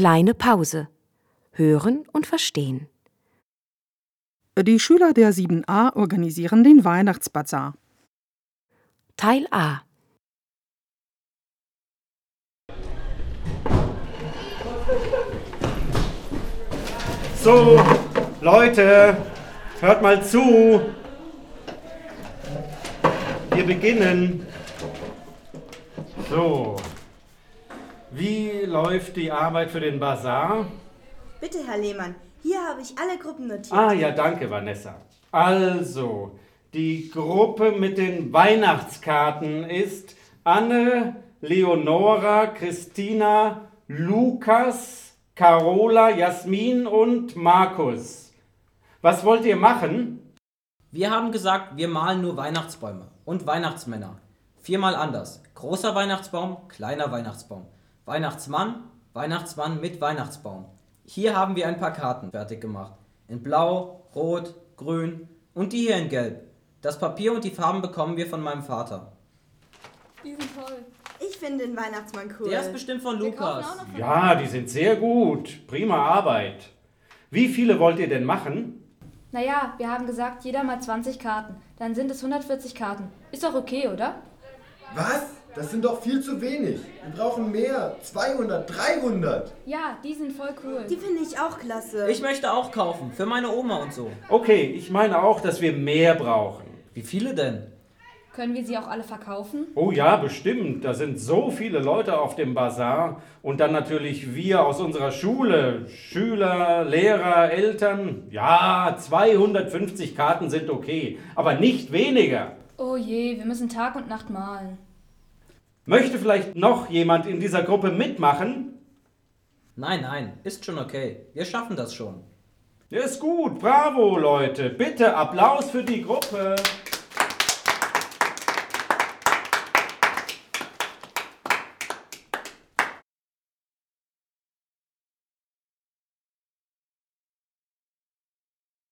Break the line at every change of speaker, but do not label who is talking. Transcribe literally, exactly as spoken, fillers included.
Kleine Pause. Hören und verstehen.
Die Schüler der sieben a organisieren den Weihnachtsbazar.
Teil A.
So, Leute, hört mal zu. Wir beginnen. So, wie läuft die Arbeit für den Bazar?
Bitte, Herr Lehmann, hier habe ich alle Gruppen notiert.
Ah ja, danke, Vanessa. Also, die Gruppe mit den Weihnachtskarten ist Anne, Leonora, Christina, Lukas, Carola, Jasmin und Markus. Was wollt ihr machen?
Wir haben gesagt, wir malen nur Weihnachtsbäume und Weihnachtsmänner. Viermal anders. Großer Weihnachtsbaum, kleiner Weihnachtsbaum. Weihnachtsmann, Weihnachtsmann mit Weihnachtsbaum. Hier haben wir ein paar Karten fertig gemacht. In Blau, Rot, Grün und die hier in Gelb. Das Papier und die Farben bekommen wir von meinem Vater.
Die sind toll.
Ich finde den Weihnachtsmann cool.
Der ist bestimmt von Lukas.
Ja, die sind sehr gut. Prima Arbeit. Wie viele wollt ihr denn machen?
Naja, wir haben gesagt, jeder mal zwanzig Karten. Dann sind es hundertvierzig Karten. Ist doch okay, oder?
Was? Das sind doch viel zu wenig. Wir brauchen mehr. zweihundert, dreihundert.
Ja, die sind voll cool.
Die finde ich auch klasse.
Ich möchte auch kaufen, für meine Oma und so.
Okay, ich meine auch, dass wir mehr brauchen.
Wie viele denn?
Können wir sie auch alle verkaufen?
Oh ja, bestimmt. Da sind so viele Leute auf dem Bazar. Und dann natürlich wir aus unserer Schule. Schüler, Lehrer, Eltern. Ja, zweihundertfünfzig Karten sind okay. Aber nicht weniger.
Oh je, wir müssen Tag und Nacht malen.
Möchte vielleicht noch jemand in dieser Gruppe mitmachen?
Nein, nein, ist schon okay. Wir schaffen das schon.
Ja, ist gut. Bravo, Leute. Bitte Applaus für die Gruppe.